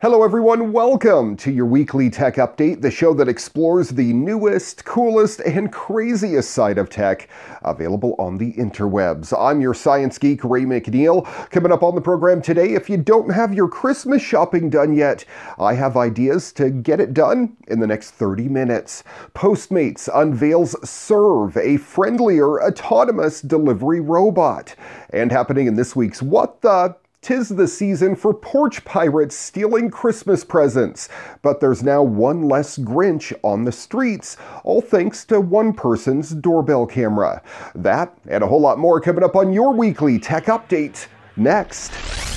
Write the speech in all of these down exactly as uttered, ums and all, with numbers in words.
Hello everyone, welcome to your weekly tech update, the show that explores the newest, coolest, and craziest side of tech available on the interwebs. I'm your science geek, Ray McNeil. Coming up on the program today, if you don't have your Christmas shopping done yet, I have ideas to get it done in the next thirty minutes. Postmates unveils Serve, a friendlier, autonomous delivery robot. And happening in this week's What The... 'Tis the season for porch pirates stealing Christmas presents, but there's now one less Grinch on the streets, all thanks to one person's doorbell camera. That and a whole lot more coming up on your weekly tech update next.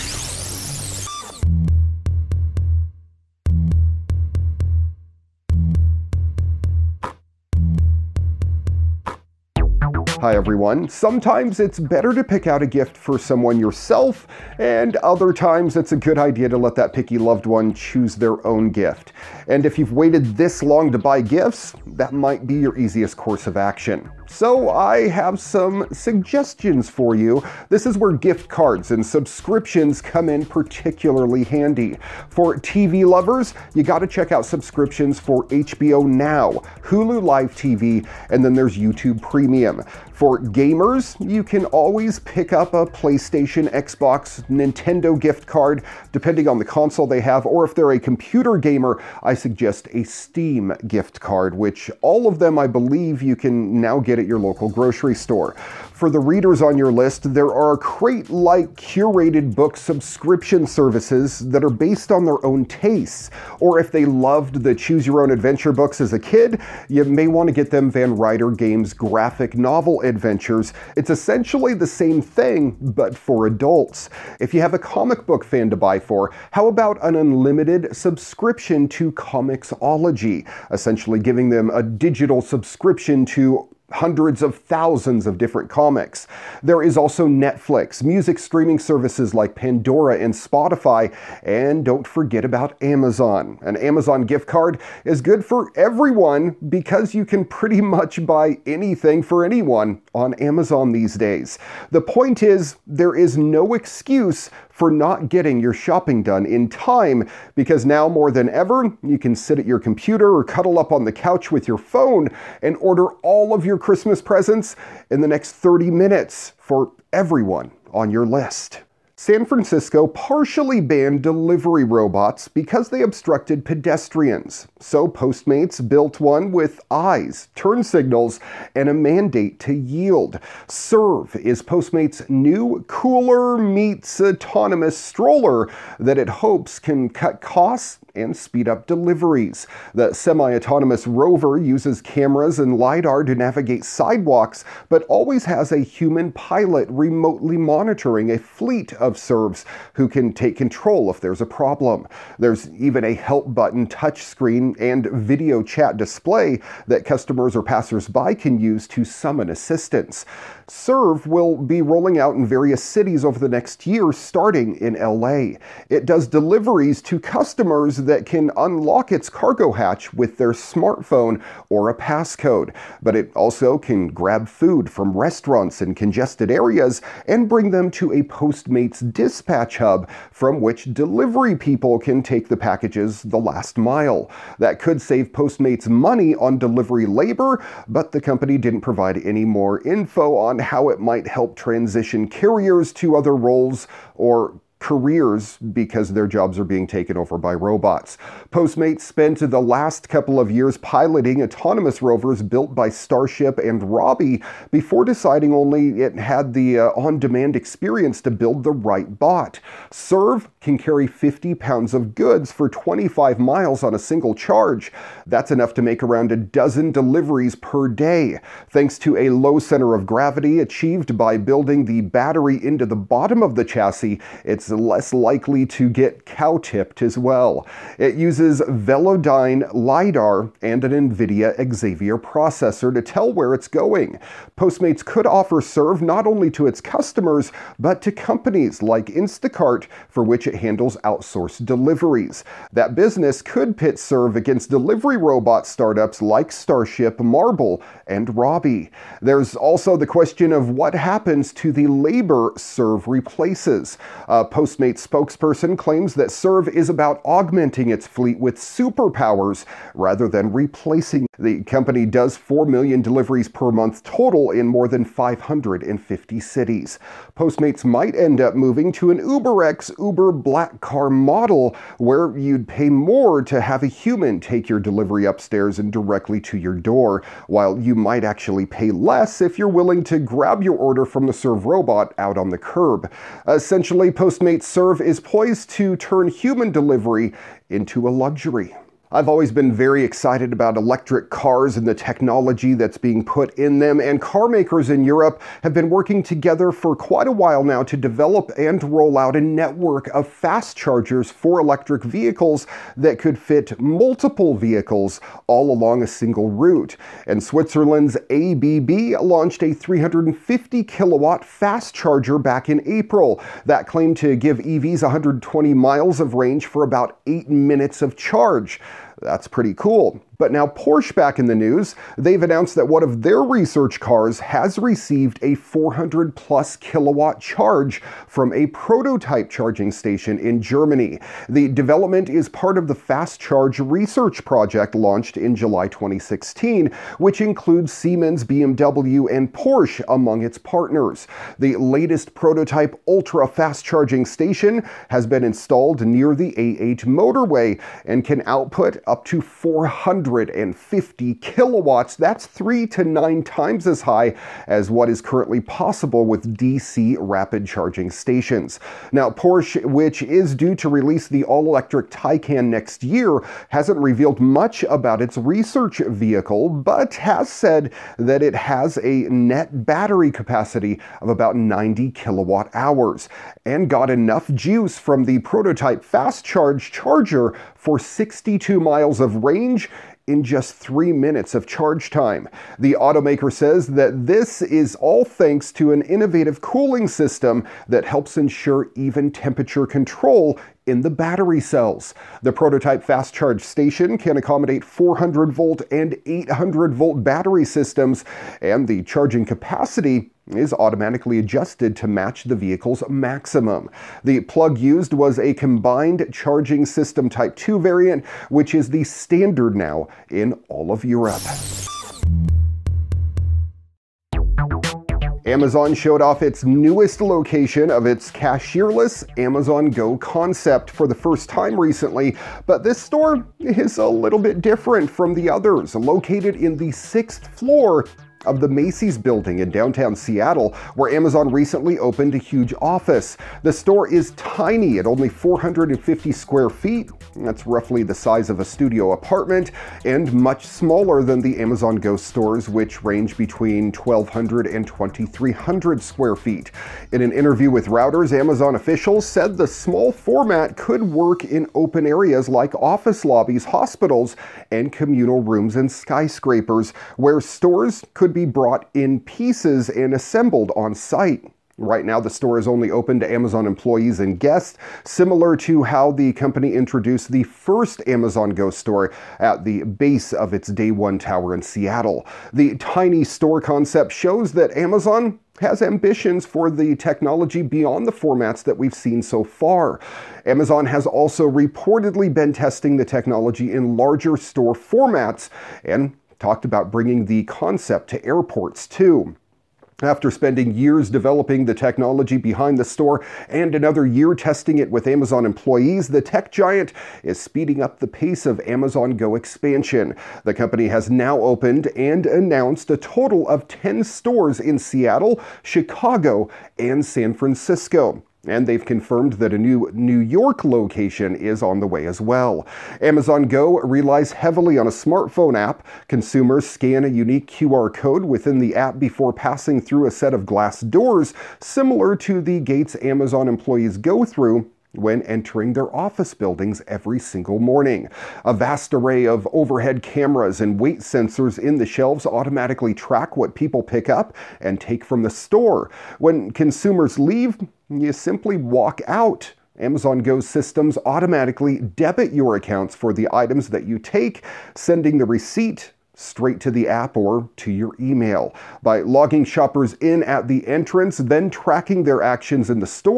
Hi everyone. Sometimes it's better to pick out a gift for someone yourself, and other times it's a good idea to let that picky loved one choose their own gift. And if you've waited this long to buy gifts, that might be your easiest course of action. So I have some suggestions for you. This is where gift cards and subscriptions come in particularly handy. For T V lovers, you gotta check out subscriptions for H B O Now, Hulu Live T V, and then there's YouTube Premium. For gamers, you can always pick up a PlayStation, Xbox, Nintendo gift card, depending on the console they have, or if they're a computer gamer, I suggest a Steam gift card, which all of them I believe you can now get at your local grocery store. For the readers on your list, there are Crate-like curated book subscription services that are based on their own tastes. Or if they loved the Choose Your Own Adventure books as a kid, you may want to get them Van Ryder Games graphic novel adventures. It's essentially the same thing, but for adults. If you have a comic book fan to buy for, how about an unlimited subscription to Comixology, essentially giving them a digital subscription to hundreds of thousands of different comics. There is also Netflix, music streaming services like Pandora and Spotify, and don't forget about Amazon. An Amazon gift card is good for everyone because you can pretty much buy anything for anyone on Amazon these days. The point is, there is no excuse for not getting your shopping done in time, because now more than ever, you can sit at your computer or cuddle up on the couch with your phone and order all of your Christmas presents in the next thirty minutes for everyone on your list. San Francisco partially banned delivery robots because they obstructed pedestrians. So Postmates built one with eyes, turn signals, and a mandate to yield. Serve is Postmates' new, cooler meets autonomous stroller that it hopes can cut costs and speed up deliveries. The semi-autonomous rover uses cameras and LiDAR to navigate sidewalks, but always has a human pilot remotely monitoring a fleet of Serves who can take control if there's a problem. There's even a help button, touchscreen, and video chat display that customers or passersby can use to summon assistance. Serve will be rolling out in various cities over the next year, starting in L A. It does deliveries to customers that can unlock its cargo hatch with their smartphone or a passcode. But it also can grab food from restaurants in congested areas and bring them to a Postmates dispatch hub from which delivery people can take the packages the last mile. That could save Postmates money on delivery labor, but the company didn't provide any more info on how it might help transition carriers to other roles or careers because their jobs are being taken over by robots. Postmates spent the last couple of years piloting autonomous rovers built by Starship and Robbie before deciding only it had the uh, on-demand experience to build the right bot. Serve can carry fifty pounds of goods for twenty-five miles on a single charge. That's enough to make around a dozen deliveries per day. Thanks to a low center of gravity achieved by building the battery into the bottom of the chassis, it's less likely to get cow-tipped as well. It uses Velodyne LiDAR and an NVIDIA Xavier processor to tell where it's going. Postmates could offer Serve not only to its customers, but to companies like Instacart, for which it handles outsourced deliveries. That business could pit Serve against delivery robot startups like Starship, Marble, and Robbie. There's also the question of what happens to the labor Serve replaces. Uh, Postmates spokesperson claims that Serve is about augmenting its fleet with superpowers rather than replacing. The company does four million deliveries per month total in more than five hundred fifty cities. Postmates might end up moving to an UberX Uber black car model where you'd pay more to have a human take your delivery upstairs and directly to your door, while you might actually pay less if you're willing to grab your order from the Serve robot out on the curb. Essentially, Postmates Serve is poised to turn human delivery into a luxury. I've always been very excited about electric cars and the technology that's being put in them, and car makers in Europe have been working together for quite a while now to develop and roll out a network of fast chargers for electric vehicles that could fit multiple vehicles all along a single route. And Switzerland's A B B launched a three hundred fifty kilowatt fast charger back in April that claimed to give E Vs one hundred twenty miles of range for about eight minutes of charge. That's pretty cool. But now Porsche back in the news. They've announced that one of their research cars has received a four hundred plus kilowatt charge from a prototype charging station in Germany. The development is part of the Fast Charge research project launched in July twenty sixteen, which includes Siemens, B M W, and Porsche among its partners. The latest prototype ultra fast charging station has been installed near the A eight motorway and can output up to four hundred fifty kilowatts. That's three to nine times as high as what is currently possible with D C rapid charging stations. Now, Porsche, which is due to release the all-electric Taycan next year, hasn't revealed much about its research vehicle, but has said that it has a net battery capacity of about ninety kilowatt hours and got enough juice from the prototype fast charge charger for sixty-two miles of range in just three minutes of charge time. The automaker says that this is all thanks to an innovative cooling system that helps ensure even temperature control in the battery cells. The prototype fast charge station can accommodate four hundred volt and eight hundred volt battery systems, and the charging capacity is automatically adjusted to match the vehicle's maximum. The plug used was a combined charging system Type two variant, which is the standard now in all of Europe. Amazon showed off its newest location of its cashierless Amazon Go concept for the first time recently, but this store is a little bit different from the others. Located in the sixth floor of the Macy's building in downtown Seattle, where Amazon recently opened a huge office. The store is tiny at only four hundred fifty square feet. That's roughly the size of a studio apartment, and much smaller than the Amazon Go stores, which range between twelve hundred and twenty-three hundred square feet. In an interview with Reuters, Amazon officials said the small format could work in open areas like office lobbies, hospitals, and communal rooms and skyscrapers, where stores could be brought in pieces and assembled on site. Right now, the store is only open to Amazon employees and guests, similar to how the company introduced the first Amazon Go store at the base of its Day One tower in Seattle. The tiny store concept shows that Amazon has ambitions for the technology beyond the formats that we've seen so far. Amazon has also reportedly been testing the technology in larger store formats and talked about bringing the concept to airports too. After spending years developing the technology behind the store and another year testing it with Amazon employees, the tech giant is speeding up the pace of Amazon Go expansion. The company has now opened and announced a total of ten stores in Seattle, Chicago, and San Francisco. And they've confirmed that a new New York location is on the way as well. Amazon Go relies heavily on a smartphone app. Consumers scan a unique Q R code within the app before passing through a set of glass doors, similar to the gates Amazon employees go through when entering their office buildings every single morning. A vast array of overhead cameras and weight sensors in the shelves automatically track what people pick up and take from the store. When consumers leave, you simply walk out. Amazon Go systems automatically debit your accounts for the items that you take, sending the receipt straight to the app or to your email. By logging shoppers in at the entrance, then tracking their actions in the store,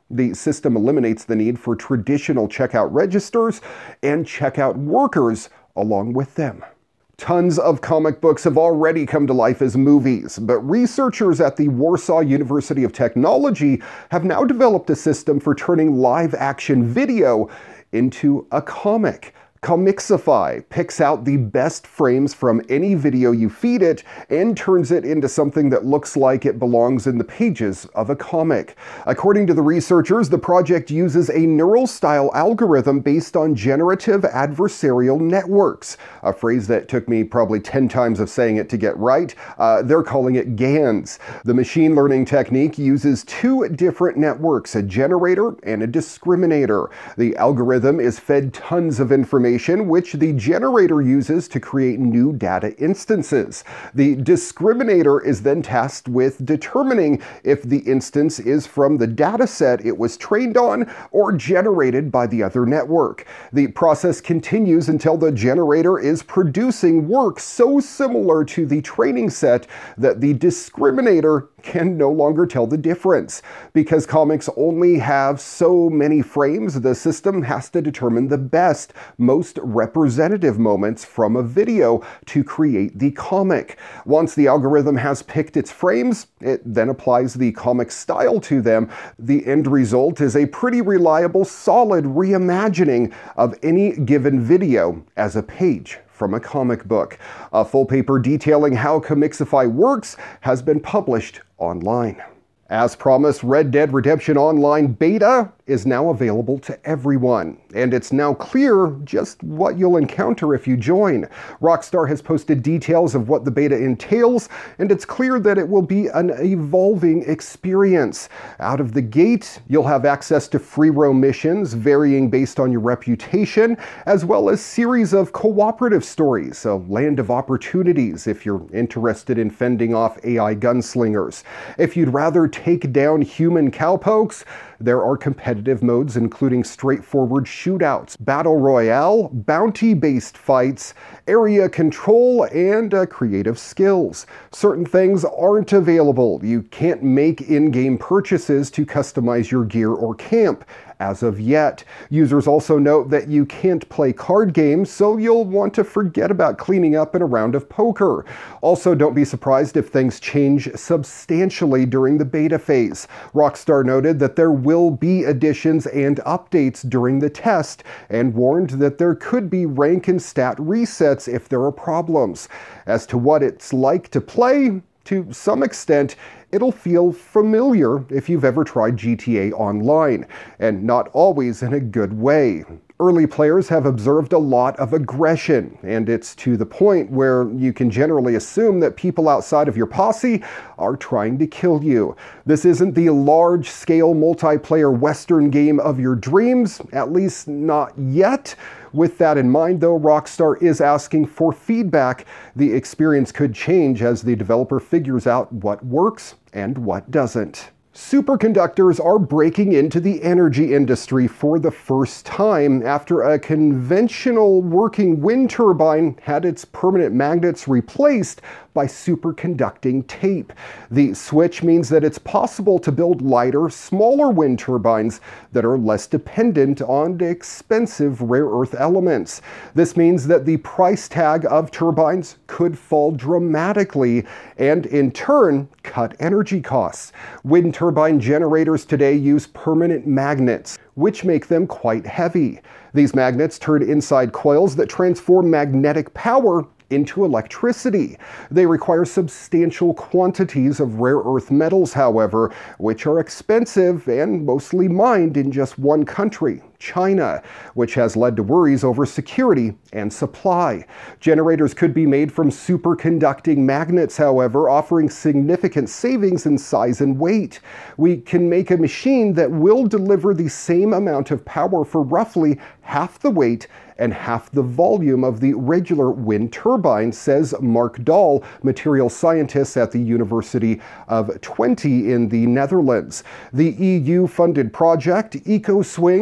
The system eliminates the need for traditional checkout registers and checkout workers along with them. Tons of comic books have already come to life as movies, but researchers at the Warsaw University of Technology have now developed a system for turning live-action video into a comic. Comixify picks out the best frames from any video you feed it and turns it into something that looks like it belongs in the pages of a comic. According to the researchers, the project uses a neural-style algorithm based on generative adversarial networks, a phrase that took me probably ten times of saying it to get right. Uh, they're calling it GANs. The machine learning technique uses two different networks, a generator and a discriminator. The algorithm is fed tons of information which the generator uses to create new data instances. The discriminator is then tasked with determining if the instance is from the data set it was trained on or generated by the other network. The process continues until the generator is producing work so similar to the training set that the discriminator can no longer tell the difference. Because comics only have so many frames, the system has to determine the best, most representative moments from a video to create the comic. Once the algorithm has picked its frames, it then applies the comic style to them. The end result is a pretty reliable, solid reimagining of any given video as a page from a comic book. A full paper detailing how Comixify works has been published online. As promised, Red Dead Redemption Online Beta is now available to everyone, and it's now clear just what you'll encounter if you join. Rockstar has posted details of what the beta entails, and it's clear that it will be an evolving experience. Out of the gate, you'll have access to free roam missions varying based on your reputation, as well as series of cooperative stories, a land of opportunities if you're interested in fending off A I gunslingers. If you'd rather take down human cowpokes, there are competitive modes including straightforward shootouts, battle royale, bounty-based fights, area control, and uh, creative skills. Certain things aren't available. You can't make in-game purchases to customize your gear or camp as of yet. Users also note that you can't play card games, so you'll want to forget about cleaning up in a round of poker. Also, don't be surprised if things change substantially during the beta phase. Rockstar noted that there will be additions and updates during the test, and warned that there could be rank and stat resets if there are problems. As to what it's like to play, to some extent, it'll feel familiar if you've ever tried G T A Online, and not always in a good way. Early players have observed a lot of aggression, and it's to the point where you can generally assume that people outside of your posse are trying to kill you. This isn't the large-scale multiplayer Western game of your dreams, at least not yet. With that in mind, though, Rockstar is asking for feedback. The experience could change as the developer figures out what works and what doesn't. Superconductors are breaking into the energy industry for the first time after a conventional working wind turbine had its permanent magnets replaced by superconducting tape. The switch means that it's possible to build lighter, smaller wind turbines that are less dependent on expensive rare earth elements. This means that the price tag of turbines could fall dramatically and, in turn, cut energy costs. Wind turbine generators today use permanent magnets, which make them quite heavy. These magnets turn inside coils that transform magnetic power into electricity. They require substantial quantities of rare earth metals, however, which are expensive and mostly mined in just one country, China, which has led to worries over security and supply. Generators could be made from superconducting magnets, however, offering significant savings in size and weight. We can make a machine that will deliver the same amount of power for roughly half the weight and half the volume of the regular wind turbine, says Mark Dahl, material scientist at the University of Twente in the Netherlands. The E U-funded project, EcoSwing, was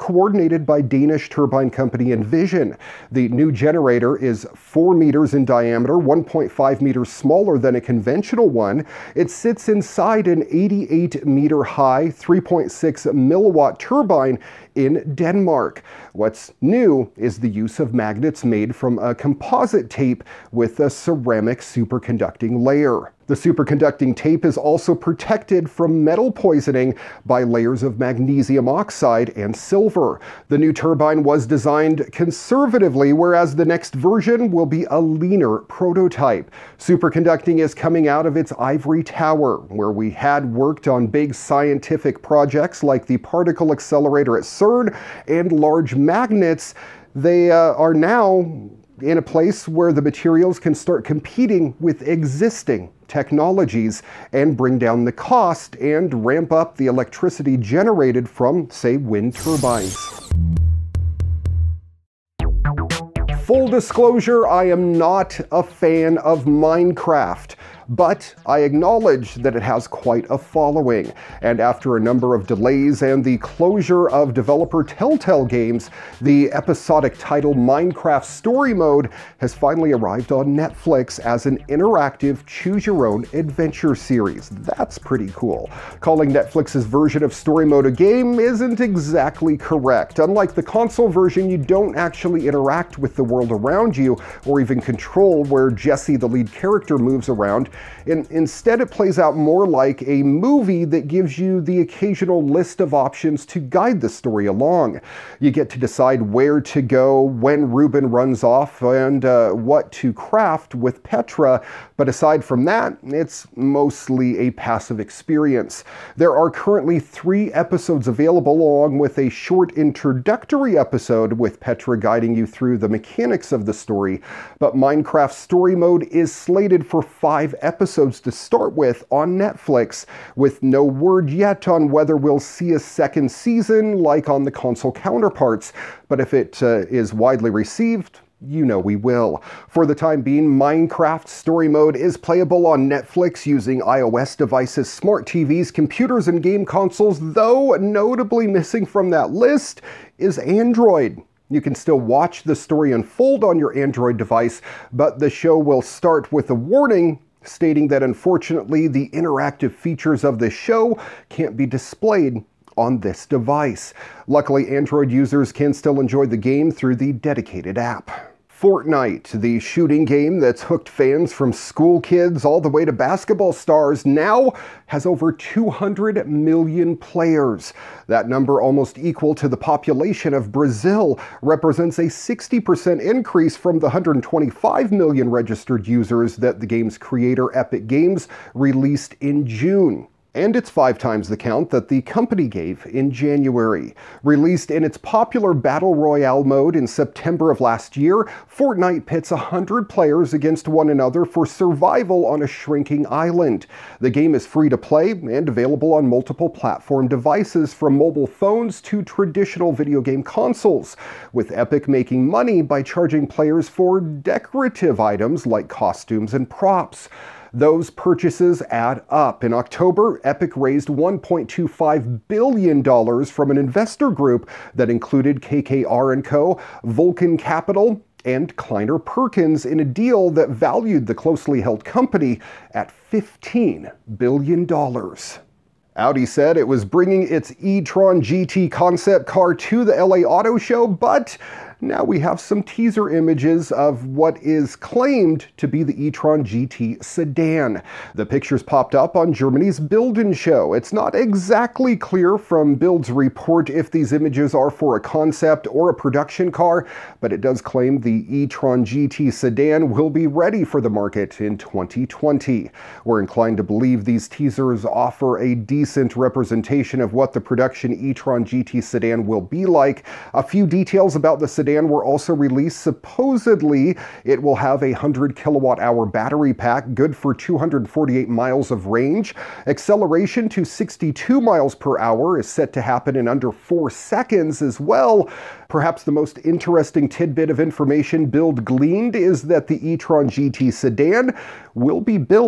coordinated by Danish turbine company Envision. The new generator is four meters in diameter, one point five meters smaller than a conventional one. It sits inside an eighty-eight meter high, three point six milliwatt turbine in Denmark. What's new is the use of magnets made from a composite tape with a ceramic superconducting layer. The superconducting tape is also protected from metal poisoning by layers of magnesium oxide and silver. The new turbine was designed conservatively, whereas the next version will be a leaner prototype. Superconducting is coming out of its ivory tower, where we had worked on big scientific projects like the particle accelerator at CERN and large magnets. They uh, are now in a place where the materials can start competing with existing technologies and bring down the cost and ramp up the electricity generated from, say, wind turbines. Full disclosure, I am not a fan of Minecraft, but I acknowledge that it has quite a following. And after a number of delays and the closure of developer Telltale Games, the episodic title Minecraft Story Mode has finally arrived on Netflix as an interactive choose-your-own adventure series. That's pretty cool. Calling Netflix's version of Story Mode a game isn't exactly correct. Unlike the console version, you don't actually interact with the world around you or even control where Jesse, the lead character, moves around. In, instead, it plays out more like a movie that gives you the occasional list of options to guide the story along. You get to decide where to go, when Ruben runs off, and uh, what to craft with Petra, but aside from that, it's mostly a passive experience. There are currently three episodes available, along with a short introductory episode with Petra guiding you through the mechanics of the story, but Minecraft Story Mode is slated for five episodes to start with on Netflix, with no word yet on whether we'll see a second season like on the console counterparts, but if it uh, is widely received, you know we will. For the time being, Minecraft Story Mode is playable on Netflix using iOS devices, smart T Vs, computers, and game consoles, though notably missing from that list is Android. You can still watch the story unfold on your Android device, but the show will start with a warning stating that unfortunately the interactive features of the show can't be displayed on this device. Luckily, Android users can still enjoy the game through the dedicated app. Fortnite, the shooting game that's hooked fans from school kids all the way to basketball stars, now has over two hundred million players. That number, almost equal to the population of Brazil, represents a sixty percent increase from the one hundred twenty-five million registered users that the game's creator, Epic Games, released in June. And it's five times the count that the company gave in January. Released in its popular Battle Royale mode in September of last year, Fortnite pits one hundred players against one another for survival on a shrinking island. The game is free to play and available on multiple platform devices, from mobile phones to traditional video game consoles, with Epic making money by charging players for decorative items like costumes and props. Those purchases add up. In October, Epic raised one point two five billion dollars from an investor group that included K K R and Co., Vulcan Capital, and Kleiner Perkins in a deal that valued the closely held company at fifteen billion dollars. Audi said it was bringing its e-tron G T concept car to the L A Auto Show, but now we have some teaser images of what is claimed to be the e-tron G T sedan. The pictures popped up on Germany's Bilden show. It's not exactly clear from Bild's report if these images are for a concept or a production car, but it does claim the e-tron G T sedan will be ready for the market in twenty twenty. We're inclined to believe these teasers offer a decent representation of what the production e-tron G T sedan will be like. A few details about the sedan were also released. Supposedly, it will have a one hundred kilowatt hour battery pack, good for two hundred forty-eight miles of range. Acceleration to sixty-two miles per hour is set to happen in under four seconds as well. Perhaps the most interesting tidbit of information Bild gleaned is that the e-tron G T sedan will be built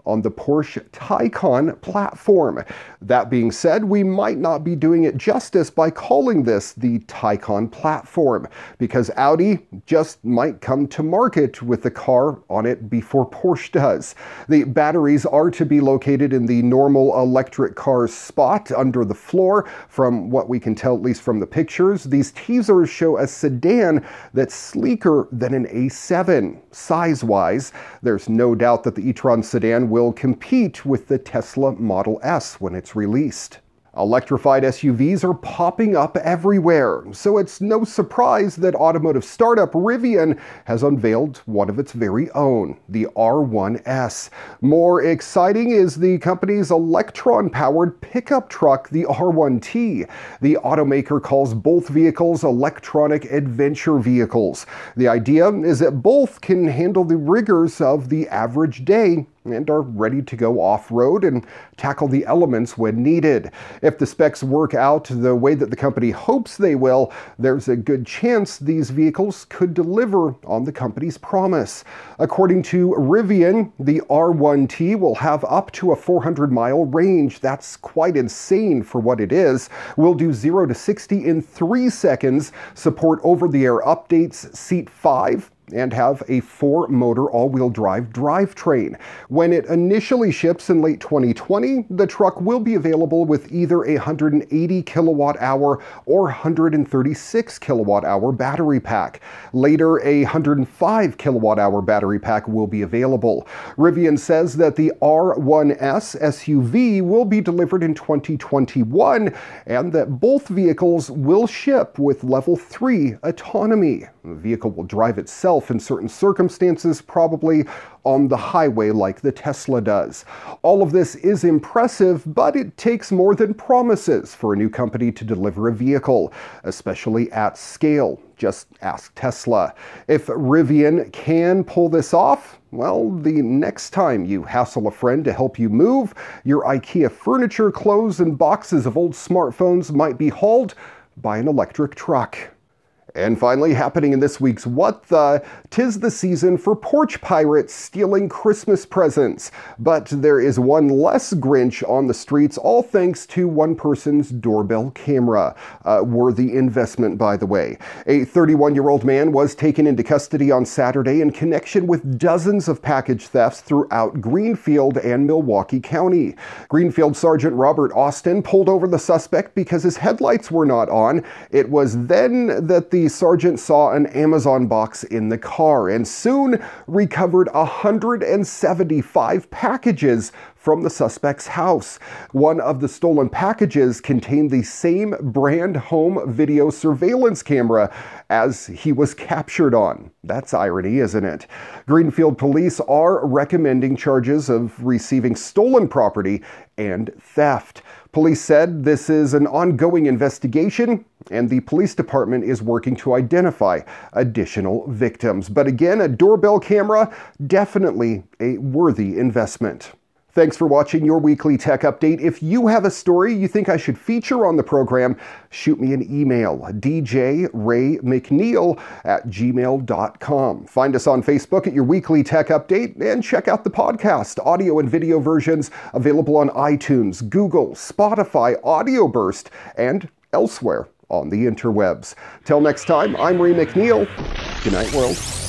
on the Porsche Taycan platform. That being said, we might not be doing it justice by calling this the Taycan platform, because Audi just might come to market with the car on it before Porsche does. The batteries are to be located in the normal electric car's spot under the floor. From what we can tell, at least from the pictures, these teasers show a sedan that's sleeker than an A seven. Size-wise, there's no doubt that the e-tron sedan will compete with the Tesla Model S when it's released. Electrified S U Vs are popping up everywhere, so it's no surprise that automotive startup Rivian has unveiled one of its very own, the R one S. More exciting is the company's Electron-powered pickup truck, the R one T. The automaker calls both vehicles electronic adventure vehicles. The idea is that both can handle the rigors of the average day and are ready to go off-road and tackle the elements when needed. If the specs work out the way that the company hopes they will, there's a good chance these vehicles could deliver on the company's promise. According to Rivian, the R one T will have up to a four hundred mile range. That's quite insane for what it is. Will do zero to sixty in three seconds, support over-the-air updates, seat five, and have a four-motor all-wheel drive drivetrain. When it initially ships in late twenty twenty, the truck will be available with either a one hundred eighty kilowatt hour or one hundred thirty-six kilowatt hour battery pack. Later, a one hundred five kilowatt hour battery pack will be available. Rivian says that the R one S S U V will be delivered in twenty twenty-one and that both vehicles will ship with level three autonomy. The vehicle will drive itself in certain circumstances, probably on the highway like the Tesla does. All of this is impressive, but it takes more than promises for a new company to deliver a vehicle, especially at scale. Just ask Tesla. If Rivian can pull this off, well, the next time you hassle a friend to help you move, your IKEA furniture, clothes, and boxes of old smartphones might be hauled by an electric truck. And finally, happening in this week's What The, 'tis the season for porch pirates stealing Christmas presents. But there is one less Grinch on the streets, all thanks to one person's doorbell camera. A worthy investment, by the way. A thirty-one-year-old man was taken into custody on Saturday in connection with dozens of package thefts throughout Greenfield and Milwaukee County. Greenfield Sergeant Robert Austin pulled over the suspect because his headlights were not on. It was then that the The sergeant saw an Amazon box in the car and soon recovered one hundred seventy-five packages from the suspect's house. One of the stolen packages contained the same brand home video surveillance camera as he was captured on. That's irony, isn't it? Greenfield police are recommending charges of receiving stolen property and theft. Police said this is an ongoing investigation, and the police department is working to identify additional victims. But again, a doorbell camera, definitely a worthy investment. Thanks for watching your weekly tech update. If you have a story you think I should feature on the program, shoot me an email, d j ray mcneil at gmail dot com. Find us on Facebook at Your Weekly Tech Update, and check out the podcast, audio and video versions available on iTunes, Google, Spotify, Audio Burst, and elsewhere on the interwebs. Till next time, I'm Ray McNeil. Good night, world.